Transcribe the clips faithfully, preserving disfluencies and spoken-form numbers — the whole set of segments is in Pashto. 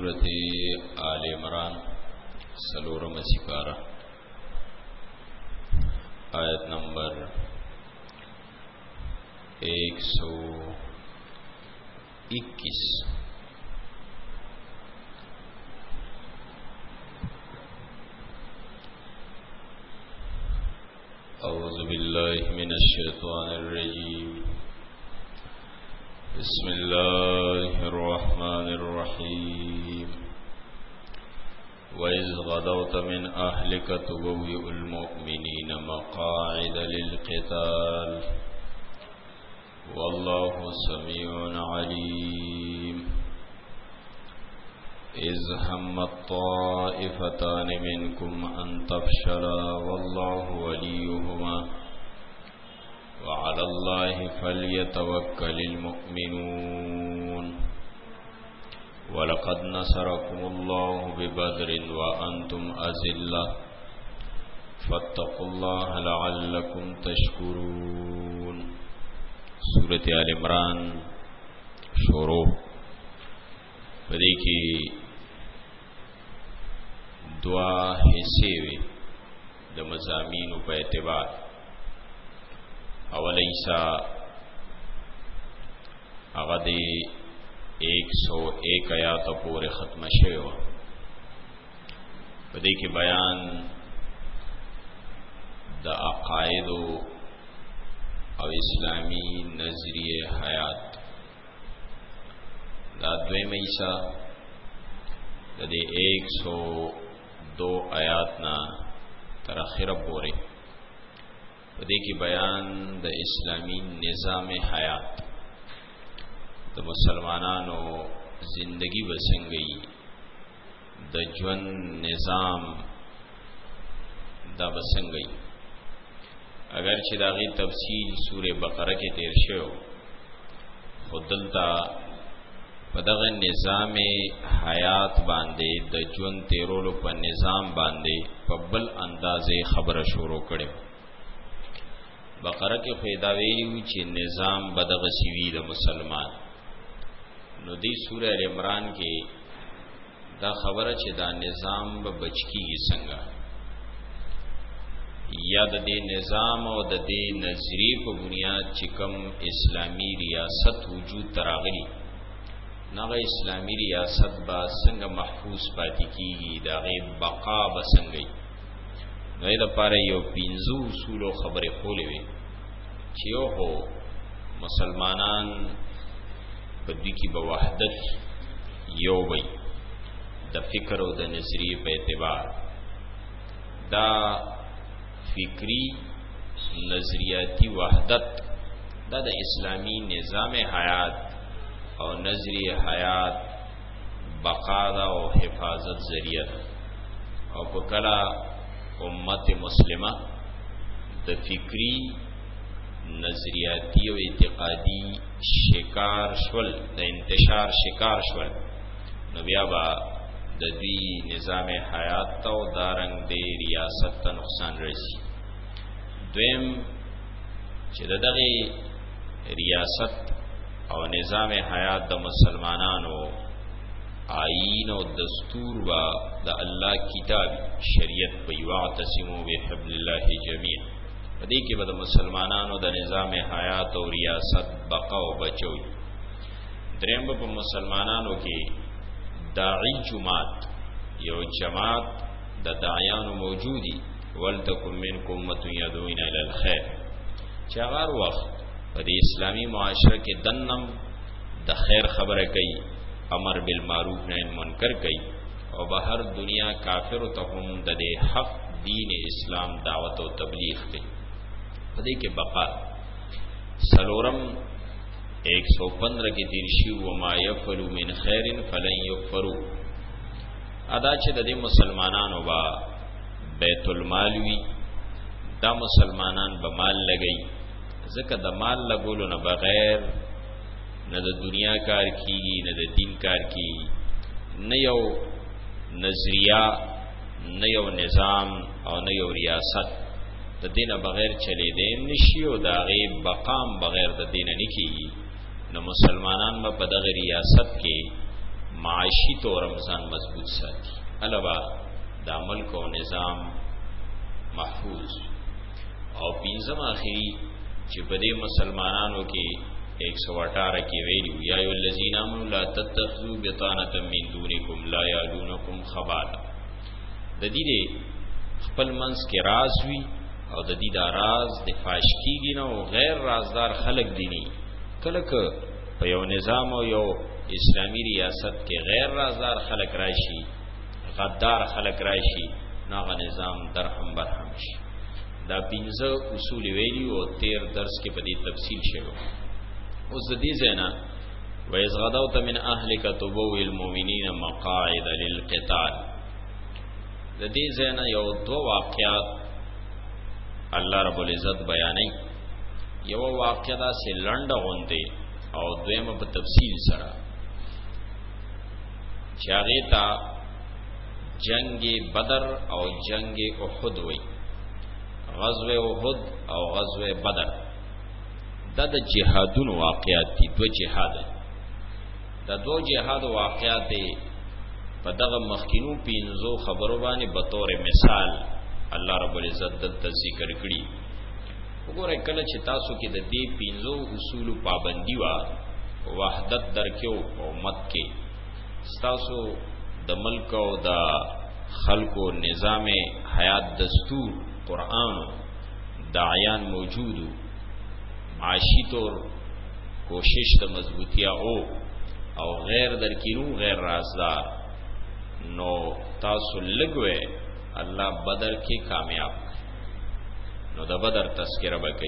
सूरत आल इमरान सलोरम सिपारा आयत नंबर एक सौ इक्कीस। औज़ु बिल्लाहि मिनश शैतानिर रजीम। बिस्मिल्लाहिर रहमानिर रहीम। वइज़ गदौत मिन अहलिका तुबव्विउल मुमिनीना मक़ाइद लिलक़िताल वल्लाहु समीउन अलीम। इज़ हम्मत ताइफ़तानि मिनकुम अन तफ़शला वल्लाहु वलियुहुमा व अलल्लाहि फ़ल्यतवक्कलिल मुमिनून। वलक़द नसरकुमुल्लाहु बिबद्रिन व अंतुम अज़िल्ला फ़त्तक़ुल्लाह लअल्लकुम तशकुरून। सूरत आल इमरान शुरू। पदे की दुआ हिस्से वे द मज़ामीन पे एतबार। अवल ईसा अगदे एक सौ एक आयात पूरे खत्म शेव। पदे के बयान द अकायदो और इस्लामी नजरिए हयात दा द्वेम ईसा दे एक सौ दो आयात ना तरखिर बोरे पदे की बयान द इस्लामी निज़ाम हयात द मुसलमानानो जिंदगी बसंगई द जवन निज़ाम द बसंगई। अगर चिदागी तफसील सूरे बकरा के तेर शो खुदलता पदग निज़ाम हयात बांधे द जवन तेरोलो पर निज़ाम बांधे पब्बल अंदाजे खबर शुरू करे। बकरा के फैदावेली चे निज़ाम बदग सिवी द मुसलमान नुदी सूरे इमरान के दा खबर चे दा निज़ाम बचकी की संगा या दे निज़ाम और दे नजरिए को बुनियाद चिकम इस्लामी रियासत वजूद तरागली नगा इस्लामी रियासत बा संग महफूज पाती की दागे बका बसंगई नए द पारे यो पिंजू उसूलो खबर खोले वे चियो हो मुसलमानान बदी की बवाहदत यो वई द फिक्र और द नजरिए पे एतबार दा फिक्री नजरियाती वहदत दा द इस्लामी निज़ाम हयात और नजरी हयात बकादा और हिफाजत जरिया और पकला उम्मत मुस्लिमा द फिक्री नजरियाती और इतिकादी शिकार शवल द इंतशार शिकार शवल नबियाबा ददी निज़ाम हयात और दारंग दे रियासत का नुकसान रसी द्वेम चिददगी रियासत और निज़ाम हयात द मुसलमानानो आईन और दस्तूर व द अल्लाह किताब शरीयत वअतसिमू बिहब्लिल्लाहि जमीअन पदी के बद मुसलमानानो द निज़ाम हयात और रियासत बका व बचो। द्रेम ब मुसलमानानो के दाई जुमात यो जमात द दायान मौजूदी वलतकुम मिनकुम उम्मतुन यदऊना इलल खैर चार वक्त पर इस्लामी मुआशरा के दन्नम द खैर खबर कई अमर बिल मारूफ नहय मुनकर कई और बहर दुनिया काफिर तहुम ददे हक दीन इस्लाम दावत व तबलीग कई पदे के बका सलोरम एक सौ पंद्रह की तिरशी वमा यफलू मिन खैरिन फलन युगफरू अदा चे ददे मुसलमानान बा बैतुल मालवी दा मुसलमानान बमाल लगई ज़का द माल लगोलो न बगैर न द दुनिया कार की न द दीन कार की न यो नजरिया न यो निज़ाम और न यो रियासत द दिन बगैर चले दे निशियो दागे बकाम बगैर द दिन निकी न मुसलमानान ब पदग रियासत के معاشي تو رمضان مضبوط ساتي علاوه د ملک او نظام محفوظ او پنځم اخري چې په دې مسلمانانو کې ایک سو اٹھارہ کې ویلو یا ای الذین آمنوا لا تتخذوا بطانة من دونکم لا یعلونکم خبالا د دې خپل منځ کې راز وی او د دې دا راز د فاش کیږي نو غیر رازدار خلق دي نه کله ک په یو نظام او یو اسلامی ریاست کې غیر رازدار خلق راشي غدار خلق راشي ناغه نظام درهم برهم شي دا پنځه اصول ویلی او تیر درس کې په دې تفصیل شوی اوس د دې ځنا وَإِذْ غَدَوْتَ مِنْ أَهْلِكَ تُبَوِّئُ الْمُؤْمِنِينَ مَقَاعِدَ لِلْقِتَالِ د دې ځنا یو دو واقعات الله رب العزت بیانای یو واقعه دا سه لنډه غونډه او دویمه په تفصیل سره چاغه تا جنگ بدر او جنگ احد وی غزوه احد او غزوه بدر دا د جهادونو واقعات دي دو جهاد دا دو جهاد واقعات دي په دغه مخکینو پینځو خبرو باندې به تور مثال الله رب العزت دلته ذکر کړی وګوره کله چې تاسو کې د دې پینځو اصول پابندي وا وحدت درکو امت کې تاسو د ملک او د خلقو نظام حیات دستور قرآن داعیان موجودو معاشی طور کوشش د مضبوطیا او او غیر درکینو غیر رازدار نو تاسو لګوي الله بدر کې کامیاب نو د بدر تذکرہ وکي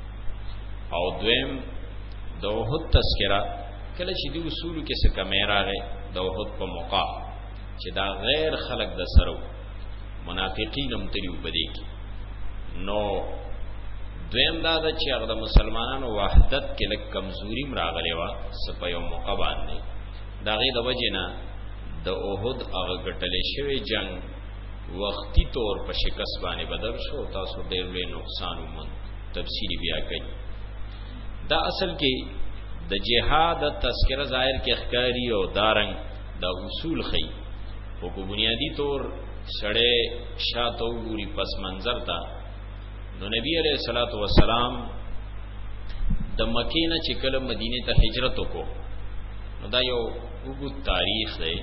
او دویم د وحد تذکرہ کله چې د اصول کې څه کمی راغی د وحد په موقع چې دا غیر خلق د سرو منافقین هم تریو بدی کې نو دویم دا د چې هغه د مسلمانانو وحدت کې لږ کمزوري راغلی و سپه یو موقع باندې دا غي د وجنه د احد هغه ګټلې شوی جنگ وختي طور په شکست باندې بدل شو تاسو ډېر لوی نقصان ومن تفصیلی بیا کوي دا اصل کې د جهاد تذکرہ ظاهر کې اخکاری او دارنګ دا اصول خي او په بنیادی طور سړې شاته وګوري پس منظر تا نو نبی علیہ الصلوۃ والسلام د مکې نه چې کله مدینه ته هجرت وکړو نو دا یو وګړو تاریخ دی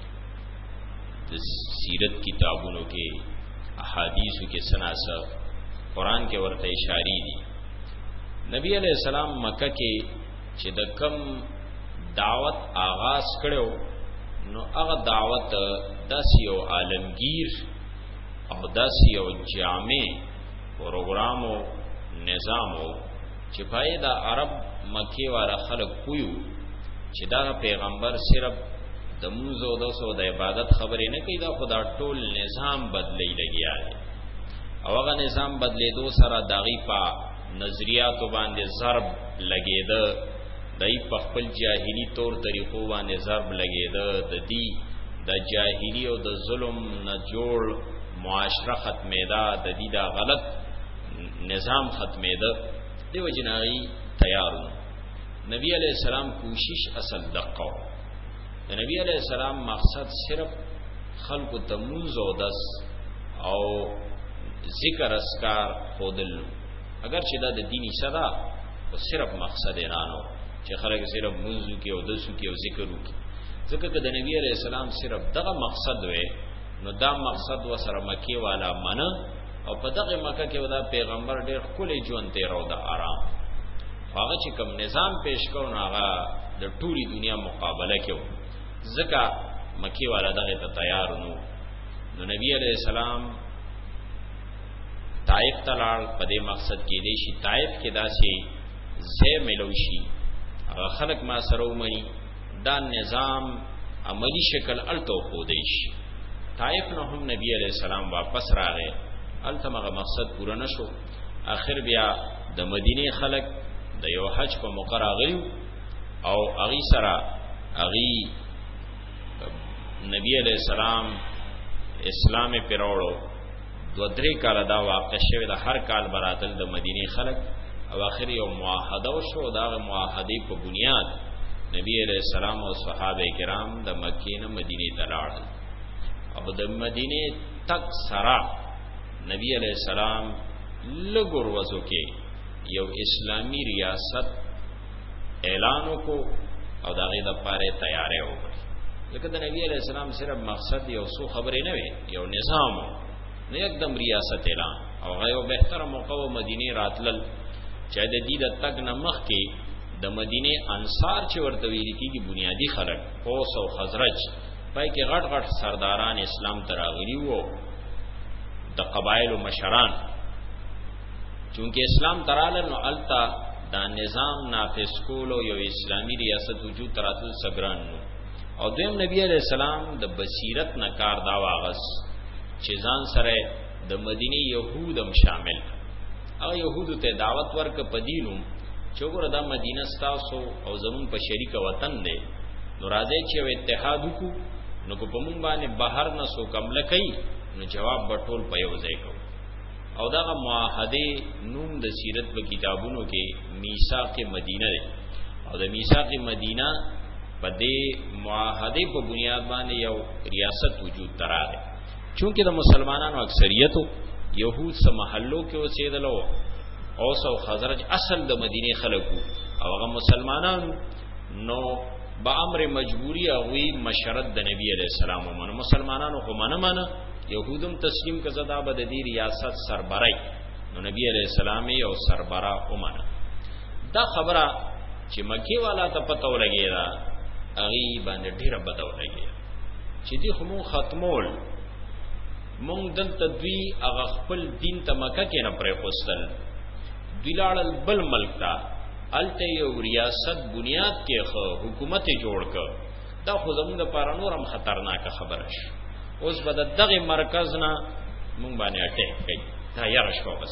د سیرت کتابونو کې احادیثو کې سناسه قران کې ورته اشاره دي نبی علیہ السلام مکه کې چې د کم دعوت آغاز کړو نو هغه دعوت داس یو عالمگیر او داس یو جامع پروګرامو نظامو چې پای دا عرب مکی والا خلق کویو چې دا پیغمبر صرف د موزو د سو د عبادت خبرې نه کوي دا خدا ټول نظام بدلی لګیا دی او هغه نظام بدلیدو سره دغې په نظریاتو باندې ضرب لګیده دای په خپل جاهلی طور طریقو باندې ضرب لګیده د دې د جاهلی او د ظلم نه جوړ معاشره ختمېده د دې دا غلط نظام ختمېده دیو جنای تیارو نبی علیہ السلام کوشش اصل دقو نبی علیہ السلام مقصد صرف خلق تموز او دس او ذکر اسکار خودل اگر چې دا د دینی صدا او صرف مقصد رانو چې خلک صرف موضوع کې او دسو کې او ذکر وکړي ځکه چې د نبی علیہ السلام صرف دغه مقصد وې نو دا مقصد وسره مکی والا منه او په دغه مکه کې ودا پیغمبر ډېر کولې ژوند تیرو د آرام هغه چې کوم نظام پیش کړو هغه د ټولي دنیا مقابله کې ځکه مکی والا دغه ته تیار نو نو نبی علیہ السلام طائف تلال په دې مقصد کې دی شي طائف کې داسې زه ملوشي هغه خلق ما سره ومني دا نظام عملی شکل الته خو دی شي طائف نه هم نبی علیہ السلام واپس راغی الته هغه مقصد پوره نشو اخر بیا د مدینه خلق د یو حج په مقرره غيو او اغي سره اغي نبی علیہ السلام اسلام پیروړو دو درې کال دا واقع شوه د هر کال براتل د مدینه خلق او اخر یو معاهده شو دا معاهده په بنیاد نبی علیہ السلام او صحابه کرام د مکې نه مدینه ته لاړل او د مدینه تک سرا نبی علیہ السلام لګور وځو کې یو اسلامی ریاست اعلان وکړو او دا غي د پاره تیارې وکړي لکه د نبی علیہ السلام صرف مقصد یو څو خبرې نه وي یو نظام نه یکدم ریاست اعلان او غو بهتر موقع مدینه راتلل چې د دې د تک نمخ کې د مدینه انصار چې ورته ویل کېږي بنیادی خلک اوس او خزرج پای کې غټ غټ سرداران اسلام تراغلی وو د قبایل او مشران چونکه اسلام ترالل نو التا دا نظام نافذ کولو یو اسلامی ریاست وجود تراتل سګران نو او دویم نبی علیہ السلام د بصیرت نه کار دا واغس چې ځان سره د مدینه يهودم شامل او يهودو ته دعوت ورک پدینو چوغره د مدینه ستاسو او زمون په شریک وطن دی نو راځي چې اتحاد وکړو نو کو په مونږ باندې بهر نه سو کم لکې نو جواب بټول په یو ځای کو او دا معاهده نوم د سیرت په کتابونو کې میثاق مدینه دی او د میثاق مدینه په دې معاهده په بنیاد باندې یو ریاست وجود تراغه چونکه د مسلمانانو اکثریتو يهود سم محلو کې اوسېدلو اوس او خزرج اصل د مدینه خلکو او هغه مسلمانانو نو با امر مجبوری او وی مشرت د نبی علیہ السلام ومنه مسلمانانو خو منه منه يهودم تسلیم کزه دا بد دی ریاست سربرای نو نبی علیہ السلام یو سربرا ومنه دا خبره چې مکی والا ته پته ولګی دا اغي باندې ډیره بده ولګی چې دی خمو ختمول مونږ دلته دوی هغه خپل دین ته مکه کې نه پرې خوستل دلال بل ملک تا الته یو ریاست بنیاد کې خو حکومت جوړ ک دا خو زموږ د پاره نورم خطرناک خبره شي اوس بد دغه مرکز نه مونږ باندې اٹیک کوي دا یار شو بس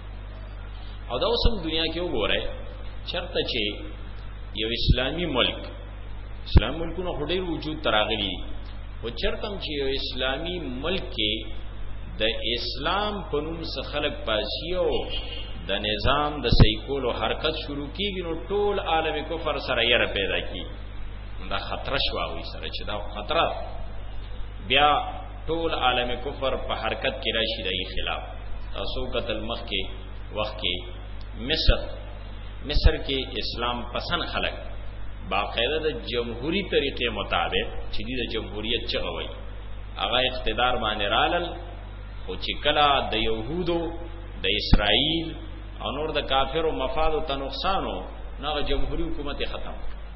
او دا اوسم دنیا کې وګوره چرته چې یو اسلامی ملک اسلام ملکونو هډیر وجود تراغلی و چرتم چې یو اسلامی ملک کې د اسلام په نوم څخه خلق پاسیو د نظام د سیکولو حرکت شروع کیږي نو ټول عالم کفر سره یې پیدا کی دا خطر شواوي سره چې دا خطر بیا ټول عالم کفر په حرکت کې راشي د خلاف تاسو قتل مخ کې وخت کې مصر مصر کې اسلام پسند خلک باقاعده د جمهوریت طریقې مطابق چې د جمهوریت چغوي هغه اقتدار باندې رالل او چې کله د يهودو د اسرائیل او نور د کافرو مفاد او نقصانو نه جمهوریت حکومت ختم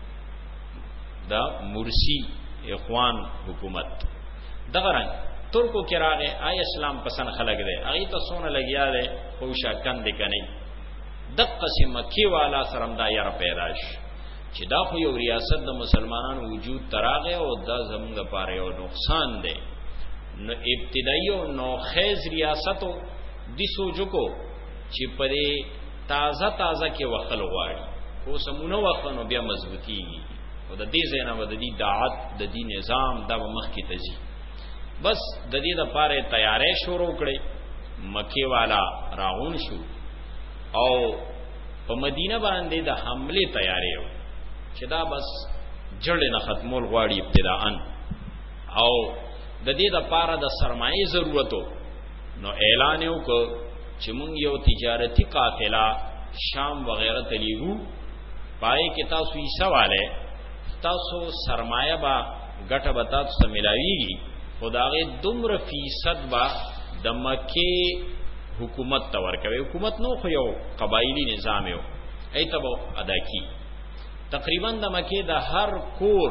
دا مرسی اخوان حکومت دغه رنګ ترکو کې راغی آی اسلام پسند خلک دی هغه ته سونه لګیا دی خوشا کند کني د قسم مکی والا سرم دا یاره پیدا شي چې دا خو یو ریاست د مسلمانانو وجود تراغه او دا زموږ لپاره یو نقصان دی نو ابتدایي او نو خیز ریاستو د سوچو کو چې پرې تازه تازه کې وخل غواړي خو سمونه وخنو بیا مضبوطی او د دې زینا و د دې دعات د دې نظام دا مخ کې تزي بس د دې لپاره تیارې شروع کړي مکی والا راغون شو او په مدینه باندې د حمله تیارې و چې دا بس جړ نه ختمول غواړي ابتداءً او د دې لپاره د سرمایي ضرورتو نو اعلان وکړ چې مونږ یو تجارتی قافله شام وغیرہ ته لیږو پای کې تاسو یې سواله تاسو سرمایه با ګټه به تاسو ملاويږي خدای دومره فیصد با د مکه حکومت ته ورکوي حکومت نو خو یو قبایلی نظام یو ایتبو ادا کی تقریبا د مکه د هر کور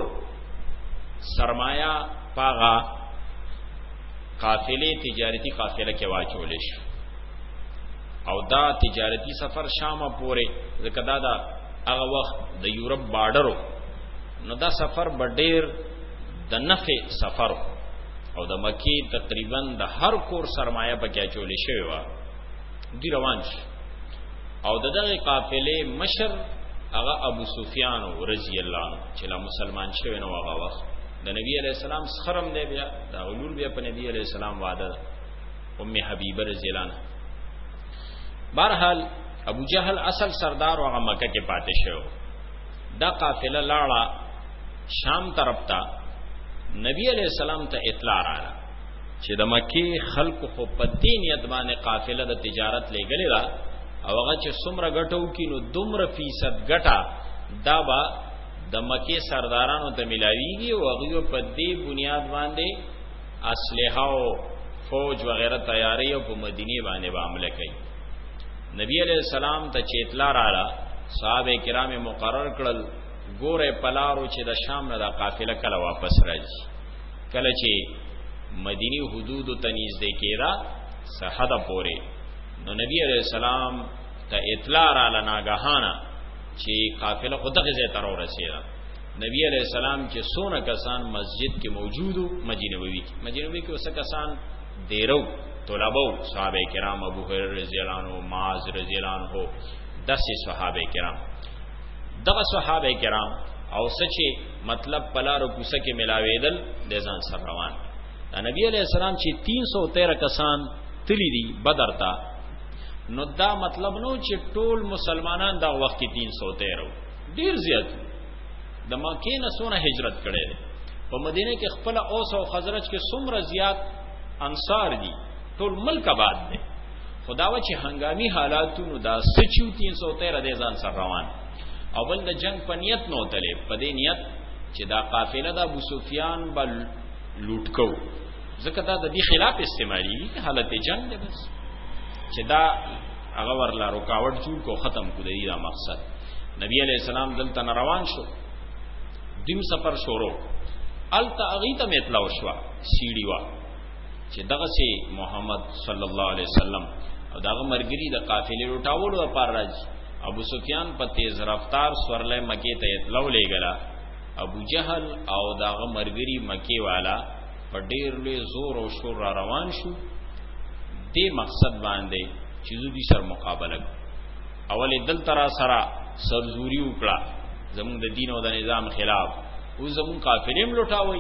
سرمایه پاغا قافله تجارتی قافله کې واچول شي او دا تجارتی سفر شام پورې ځکه دا دا هغه وخت د یورپ بارډرو نو دا سفر بډیر د نفع سفر او د مکی تقریبا د هر کور سرمایه پکې چولې شوی و دی روان شي او دغه قافله مشر هغه ابو سفیان رضی الله عنه چې لا مسلمان شوی نو هغه وخت د نبی علیہ السلام سخرم دی بیا دا ولور بیا په نبی علیہ السلام وعده ام حبیبه رضی الله عنها بہرحال ابو جہل اصل سردار هغه مکه کې پاتې شو دا قافله لاړه شام طرف ته. نبی علیہ السلام ته اطلاع راغله چې د مکی خلکو خو په دې نیت باندې قافله د تجارت لګلې ده او هغه چې څومره ګټو کینو دومره فیصد ګټه دا به د مکی سردارانو ته ملاویږي او هغه په دې بنیاد باندې اسلحه او فوج وغیرہ تیاری او په مدینه باندې عمله کوي. نبی علیہ السلام ته چې اطلاع رااله صحابه کرام مقرر کړل ګوره پلارو چې د شام نه د قافله کله واپس راځي. کله چې مدینی حدود ته نږدې کېدا صحد پورې نو نبی علیہ السلام ته اطلاع رااله ناګهانه چې قافله خود غزه تر ورسېده. نبی علیہ السلام چې سونه کسان مسجد کې موجودو مدینه نبوي کې مدینه نبوي کې اوسه کسان دیرو طلبو صحابه کرام ابو هريره رضی الله عنه معاذ رضی الله عنه داسې صحابه کرام دغه صحابه کرام او سچې مطلب پلارو کوسه کې ملاویدل د ځان سره روان. نبی علیہ السلام چې تین سو تیرہ کسان تلی دي بدر ته نو دا مطلب نو چې ټول مسلمانان دا وخت کې تین سو تیرہ ډیر زیات د مکې نه سونه هجرت کړي په مدینه کې خپل اوس او خزرج کې څومره زیات انصار دي ټول ملک آباد دي. خداوه چې هنګامي حالاتونو دا سچو تین سو تیرہ د ځان سره روان او بل د جنگ په نیت نو تلې په دې نیت چې دا قافله د ابو سفیان بل لوټ کو ځکه دا د دې خلاف استعمالي حالت جنگ ده بس چې دا هغه ورلا رکاوټ جوړ کو ختم کو دی دا مقصد. نبی علیہ السلام دلته روان شو دیم سفر شروع التا اغیته متلاو شو سیړی وا چې دغه سي محمد صلی الله علیه وسلم او دغه مرګری د قافلې لوټاولو لپاره راځي. ابو سفیان په تیز رفتار سورلې مکی ته اطلاع لېګلا. ابو جهل او دغه مرګری مکی والا په ډېر لوی زور او شور را روان شو دې مقصد باندې چې دوی سره مقابله. اولې دل ترا سره سرزوري وکړه زموږ د دین او د نظام خلاف او زموږ قافلې لوټاوي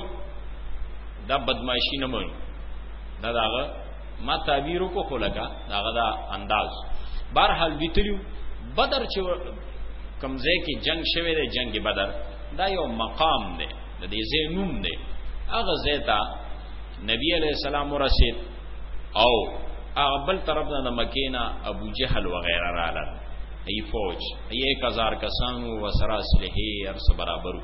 دا بدمعشي نه مونږ دا داغه ما تعبیر کو خو لگا داغه دا انداز. بهرحال ویتریو بدر چې کمزه کې جنگ شوه دی جنگ بدر دا یو مقام دی د دې زینوم دی هغه زیتا نبی علیہ السلام ورسید او هغه بل طرف نه مکینا ابو جهل وغیرہ رااله ای فوج ای ایک هزار کسانو وسرا اسلحه ارس برابر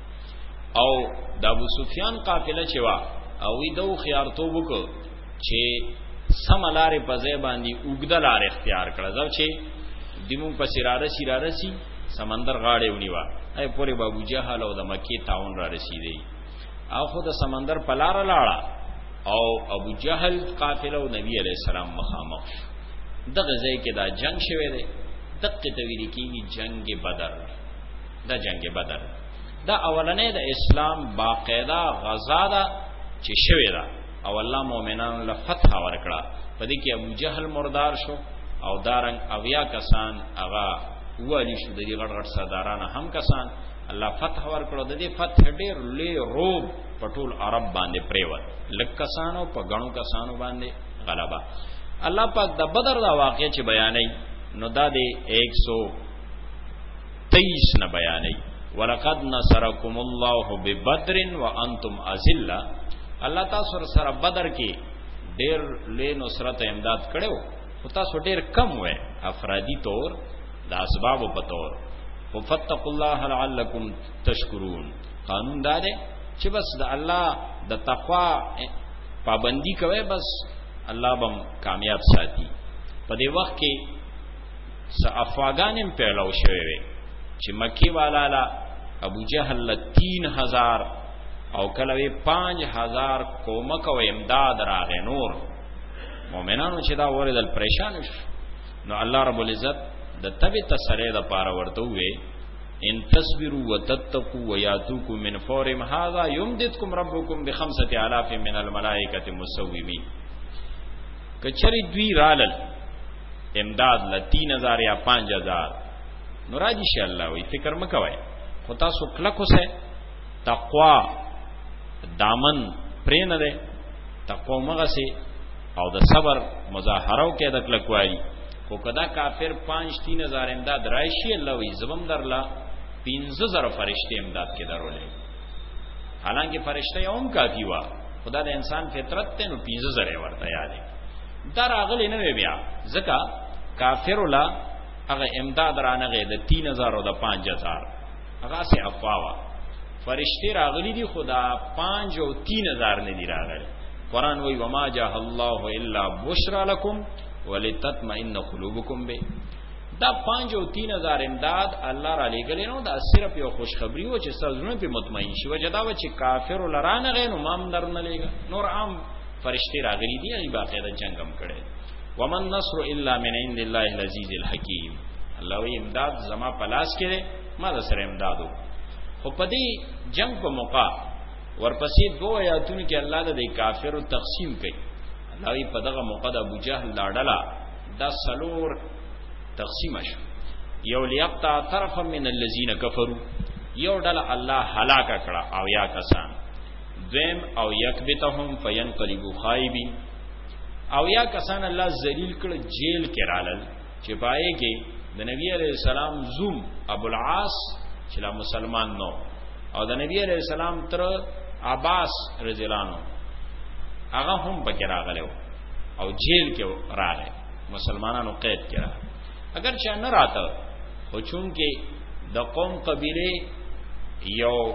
او د ابو سفیان قافله چوا او وی دو خيار تو وکړه چې سملارې په ځای باندې وګدلار اختیار کړه ځکه چې دیمون په سراره سراره سي سمندر غاړې ونیوا اي پورې ابو جهل او د مکی تاون را رسیدي او خو د سمندر په لار لاړه او ابو جهل قافله او نبی عليه السلام مخامخ دغه ځای کې دا جنگ شوه دی دغه ته ویل کېږي جنگ بدر. دا جنگ بدر دا اولنې د اسلام باقاعده غزا ده چې شوه ده او الله مؤمنانو له فتح ورکړه. په دې کې ابو جهل مردار شو او دارنګ اویا کسان هغه والی شو د دې غړ غړ سرداران هم کسان الله فتح ورکړه. د دې فتح ډېر لوی روب پټول عرب باندې پریوت لک کسانو په غنو کسانو باندې غلبا. الله پاک د بدر دا واقعې چې بیانې نو دا دې ایک سو تیئیس نه بیانې ولقد نصرکم الله ببدر وانتم اذلہ. الله تاسو سره بدر کې ډېر له نصرت امداد کړو خو تاسو ډېر کم وې افرادی طور د اسباب په طور. فتقوا الله لعلکم تشکرون. قانون دا دی چې بس د الله د تقوا پابندی کوي بس الله بم کامیاب ساتي. په دې وخت کې س افواګانم پیلاو شوی چې مکی والا لا ابو جهل تین ہزار او کلوی پانچ ہزار کومک او امداد راغې نور مؤمنانو چې دا وردل پریشان شو. نو الله رب العزت د تبي تسری د پاره ورته وې ان تصبروا وتتقوا وياتوكم من فورهم هذا يمددكم ربكم بخمسه آلاف من الملائکه مسومین. کچری دوی رالل امداد ل تین ہزار یا پانچ ہزار نو راځي انشاء الله وي فکر مکوئ خو تاسو کلکو سه تقوا دامن پرې نه ده تقوا مغه سي او د صبر مظاهره کې د کلکوالي خو کدا کافر پانچ تین ہزار امداد راشي الله وي زبم درلا پنځه زره فرشتي امداد کې درولې. حالانکه فرشته یو هم کافی و، خدا د انسان فطرت ته نو پنځه زره ورته یادې دا راغلی نه بیا ځکه کافر ولا هغه امداد رانغه د تین هزار او د پنځه هزار هغه سي افوا فرشتي راغلي دي خدا پنځه او تین هزار نه دي راغلي. قرآن وی وما جاء الله الا بشرا لكم ولتطمئن قلوبكم به. دا پنځه او تین هزار امداد الله را لګلې نو دا صرف یو خوشخبری و چې سازونه په مطمئن شي وجدا و چې کافر ولرانه غینو مام در نه لګا نور عام فرشتي راغلي دي ای باقاعده جنگم کړي. ومن نصر الا من عند الله العزيز الحكيم. الله وی امداد زما پلاس کړي ما د سره امدادو. خو په دې جنگ په موقع ورپسې دوه آیاتونه کې الله د کافرو تقسیم کوي. الله وی په دغه موقع د ابو جهل لاړه دا سلور تقسیم شو. یو لیقطع طرفا من الذين كفروا یو ډله الله هلاک کړه او یا کسان دویم او یکبتهم فینقلبوا خائبین او یا کسان الله ذلیل کړه جیل کې رالل چې پای کې د نبی علیہ السلام زوم ابو العاص چې لا مسلمان نو او د نبی علیہ السلام تر عباس رضی الله عنه هغه هم پکې راغلو او جیل کې راغله مسلمانانو قید کړه. اگر چا نه راته خو چون کې د قوم قبیله یو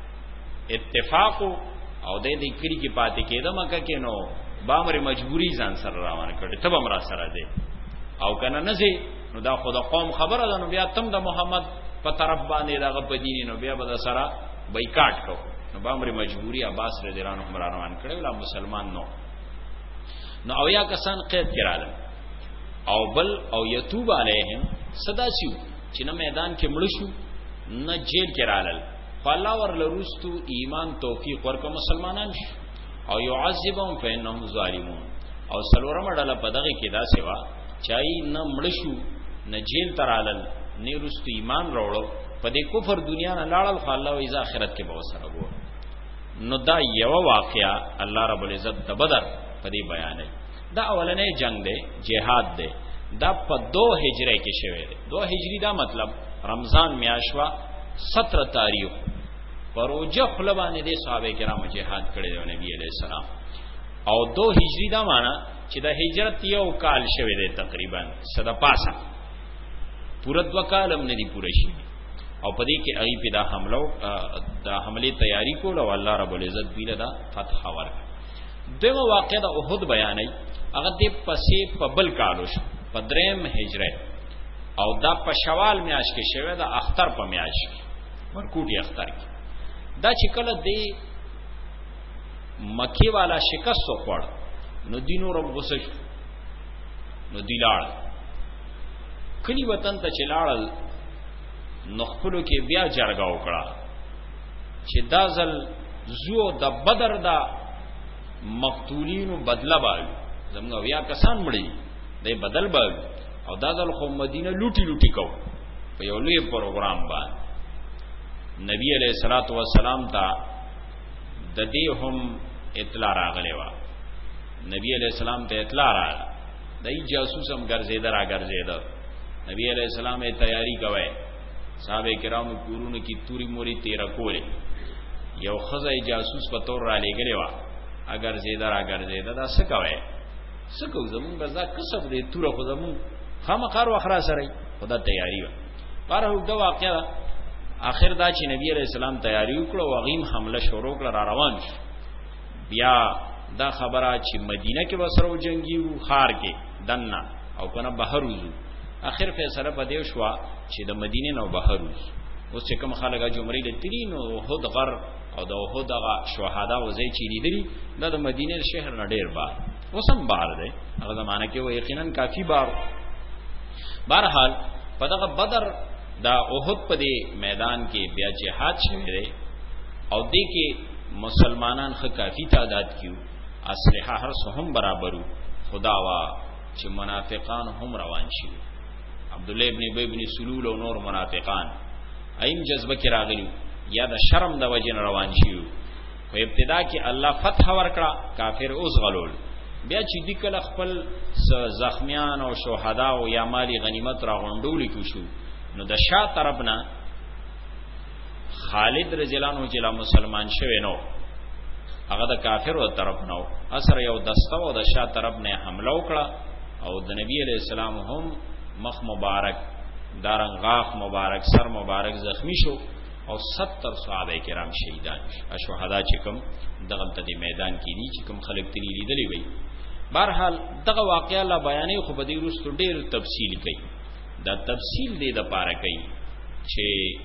اتفاق او د دې کړي کې پاتې کېده مکه کې نو بامر مجبوری ځان سره روان کړي ته بم را سره دی او کنه نه زی نو دا خود قوم خبره ده نو بیا تم د محمد په طرف باندې دغه بدینی نو بیا به سره بایکاټ کو نو بامر مجبوری عباس رضی الله عنه روان کړي ولا مسلمان نو نو او یا کسان قید کړه او بل او یتوب علیهم صدا شو چې نه میدان کې مړ شو نه جیل کې رالل فالله ورلروستو ایمان توفیق ورکو مسلمانان شو او يعذبهم فانهم ظالمون او سلورم ډله په دغه کې دا سیوا چای نه مړ شو نه جیل ترالل نه رستو ایمان وروړو په دې کفر دنیا نه لاړل فالله او اذا اخرت کې به وسره وو. نو دا یو واقعیا الله رب العزت د بدر په دې بیان دا اولنې جنگ دی جهاد دی دا په دو هجری کې شوی دی. دو هجری دا مطلب رمضان میاشوا سترہ تاریخ پروجه خلبانه دي صحابه کرام جهاد کړی دی نبی علیہ السلام او دو هجری دا معنا چې د هجرت یو کال شوی دی تقریبا صدا پاسه پوره دو کالم نه دی پوره شي او پدې کې ای په دا حمله دا حمله تیاری کول او الله رب العزت بیل دا فتح ورک. دغه واقعه د احد بیانې هغه د پسې په بل کالو شو په دریم هجری او دا په شوال میاش کې شوی دا اختر په میاش کې ورکوټي اختر کې دا چې کله دی مکی والا شکست وخوړ نو دینو رب غوسه نو دی لاړ کلی وطن ته چلاړل نو خپلو کې بیا جرګه وکړه چې دا ځل زو د بدر دا مقتولینو بدله بال زموږ بیا کسان مړي دی بدل بال او دا ځل خو مدینه لوټي لوټي کو په یو لوی پروګرام باندې نبی علیہ الصلوۃ والسلام ته د دې هم اطلاع راغلی و. نبی علیہ السلام ته اطلاع راغله دای جاسوس هم ګرځیدا را ګرځیدا نبی علیہ السلام یې تیاری کوي صحابه کرام کورونو کی توري موري تیرا کوله یو خزای جاسوس په تور را لګلی و اگر زیدا را ګرځیدا دا څه کوي څه کو زمون غزا کسب دې تور خو زمون خامخار واخرا سره خدا تیاری و. پر هو دا واقعا اخر دا چې نبی علیہ السلام تیاری وکړو وغیم حمله شروع کړ را روان شو. بیا دا خبره چې مدینه کې وسرو جنگي وو خار کې دنه او کنه بهر وزو اخر فیصله پدې شو چې د مدینه نو بهر وزو. اوس چې کوم خلک جمهوریت لري نو هود غر او د هود دغه شهدا وزي چې لیدلی د مدینه شهر نه ډیر بار وسم بار دی هغه زمانہ کې و یقینا کافی بار. بهرحال په دغه بدر دا احد په دې میدان کې بیا جهاد شوی دی او دې کې مسلمانان خو کافی تعداد کیو اسلحه هر څه هم برابرو خدا وا چې منافقان هم روان شي. عبد الله ابن ابي ابن سلول او نور منافقان ایم جذبه کې راغلي یا د شرم د وجه روان شي. په ابتدا کې الله فتح ورکړه کافر اوس غلول بیا چې دې کله خپل زخمیان او شهدا او یا مالی غنیمت را غونډول کې شو نو د شا طرفنا خالد رضی الله عنه چې مسلمان شوی نو هغه د کافرو طرف نو اثر یو دسته او د شا طرف نه حمله وکړه او د نبی علیہ السلام هم مخ مبارک دارن غاف مبارک سر مبارک زخمی شو او ستر صحابه کرام شهیدان شو شهدا چې کوم دغه ته میدان کې دي چې کوم خلک تری لیدلې وي. بهرحال دغه واقعا الله بیانې خو به دې وروسته ډېر تفصیل کوي. دا تفصیل دې د پاره کوي چې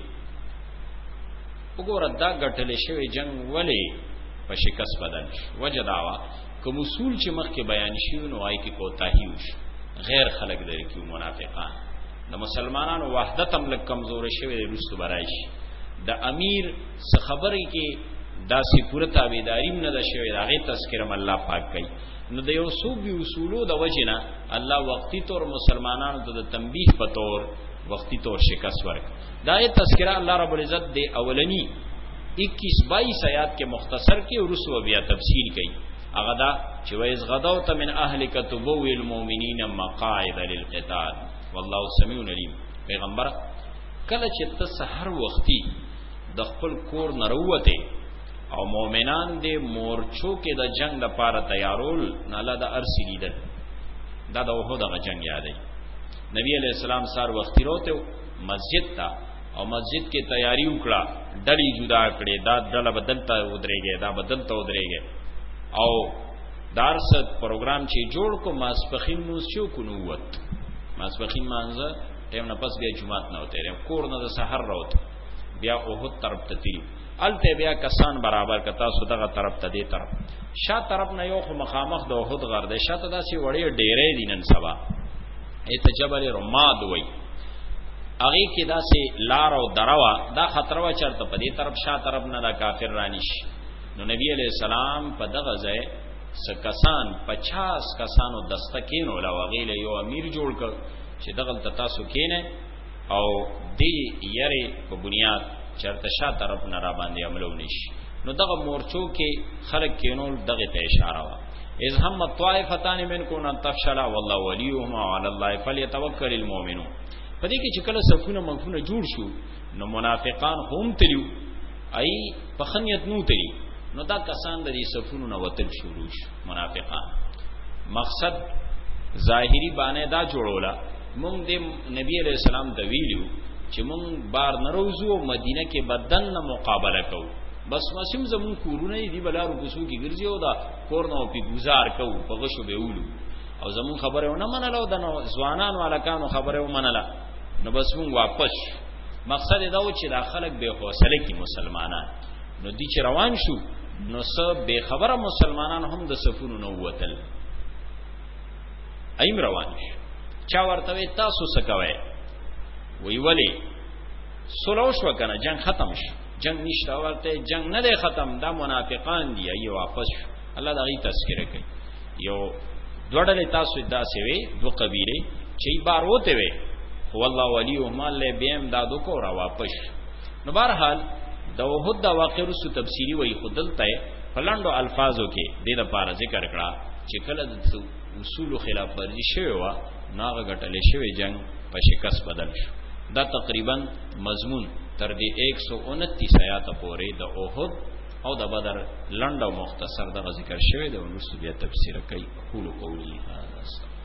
وګوره دا ګټل شوی جنگ ولې په شکست بدل شو. وجه داوا کوم اصول چې مخکې بیان شي نو آی کې کوتاهی وشو، غیر خلق درې کې منافقان د مسلمانانو وحدت هم لږ کمزور شوی وروسته برایش د امیر څخه خبرې کې داسې پوره تابعداري نه ده شوی، هغه تذکرم الله پاک کوي. نو د یو څو بي اصولو د وجنه الله وقتی طور مسلمانانو ته د تنبیه په تور وقتی طور شکست ورک. دا یې تذکرہ الله رب العزت د اولنی اکیس بائیس آیات کے مختصر کے رسو بیا تفصیل کی. هغه دا چې وایز غدوت من اهلک تبوئ المؤمنین مقاعد للقتال والله سمیع علیم. پیغمبر کله چې ته سحر وختي د خپل کور نروته او مؤمنان دې مورچو کې د جنگ لپاره تیارول نه الله د ارسی لیدل دا د وحو د جنگ یادې. نبی علیہ السلام سار وختي روته مسجد ته او مسجد کې تیاری وکړه، ډلې جدا کړې، دا ډله بدل ته ودرېږي دا بدل ته ودرېږي او دارس پروګرام چې جوړ کو ماسپخین نو شو کو نو وت ماسپخین مانځه ټیم نه پس بیا جمعات نه وته کور نه د سحر راوت بیا اوه طرف ته تیری الته بیا کسان برابر کتا سو دغه طرف ته دی طرف شا طرف نه یو خو مخامخ د اوه غر د شاته داسي وړي ډېرې دینن سبا ایت جبل رماد وای اغه کې داسې لار او دروا دا خطر و چرته په دې طرف شا طرف نه دا کافر رانیش. نو نبی علیہ السلام په دغه ځای سکسان پچاس کسانو دستکین ولا وغیله یو امیر جوړ ک چې دغه تاسو کینه او دی یری په بنیاد چرته شا طرف نه را باندې عملو نشي. نو دغه مورچو کې خلق کینول دغه ته اشاره وا اذ هم الطائفتان منکم ان تفشلا والله وليهما وعلى الله فليتوکل المؤمنون. پدې کې چې کله صفونه منفونه جوړ شو نو منافقان هم تلیو ای په خنیت نو تلی نو دا کسان د دې صفونو نو وتل شروع شو. منافقان مقصد ظاهری باندې دا جوړولا مونږ د نبی علیہ السلام د ویلو چې مونږ بار نروزو مدینه کې بدن نه مقابله کوو بس مسیم زمون کورونه دی بلارو کوسو کې ګرځي او دا کور نو په گزار کوو په غشو به ولو او زمون خبره نه منلو د ځوانان والکانو خبره ومنله نو بس مونږ واپس. مقصد دا و چې دا خلک به حوصله کې مسلمانان نو دي چې روان شو نو سب به خبره مسلمانان هم د صفونو نو وتل ایم روان شو. چا ورته تاسو سکوي وی ولی سلو شو کنه جنگ ختم شو جنگ نشته ورته جنگ نه دی ختم دا منافقان دی ای واپس شو. الله دا غي تذکرہ کوي یو دوړل تاسو دا سوي دو قبيله چې بار وته وي والله وليهم الله بهم دا دو کو را واپس. نو بهرحال د وحد دا واقع رسو تفسیری وی خودلته فلاندو الفاظو کې د لپاره ذکر کړه چې کله د اصول خلاف ورزي شوی و ناغه غټلې شوی جنگ په شکست بدل شو. دا تقریبا مضمون تر دې ایک سو انتیس آیات پورې د احد او د بدر لنډ او مختصر د ذکر شوی د ورسو بیا تفسیر کوي. قول قولی هذا